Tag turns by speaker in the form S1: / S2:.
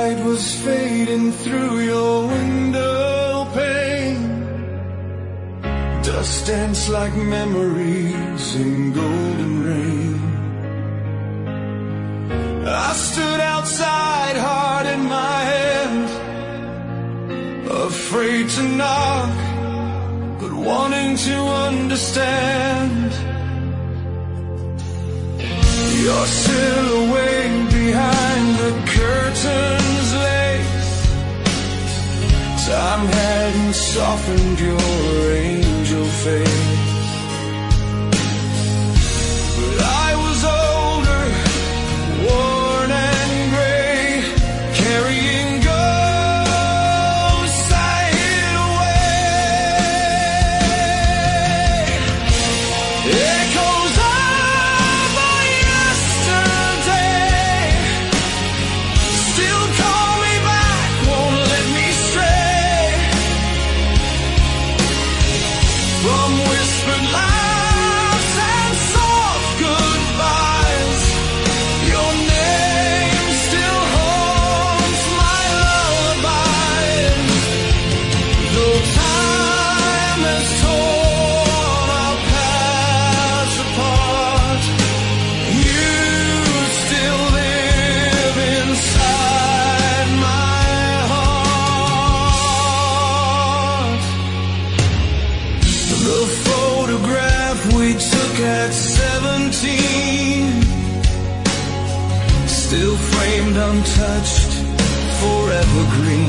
S1: light was fading through your window pane. Dust danced like memories in golden rain. I stood outside, heart in my hand, afraid to knock, but wanting to understand. Your silhouette behind the curtains lace. Time hadn't softened your angel face, but I was older, worn and gray, carrying ghosts I hid away. Echoes of our yesterday still call me back, won't let me stray from whispered laughs and soft goodbyes. Your name still haunts my lullabies. Though time has torn our paths apart, you still live inside my heart. The photograph we took at 17, still framed, untouched, forever green.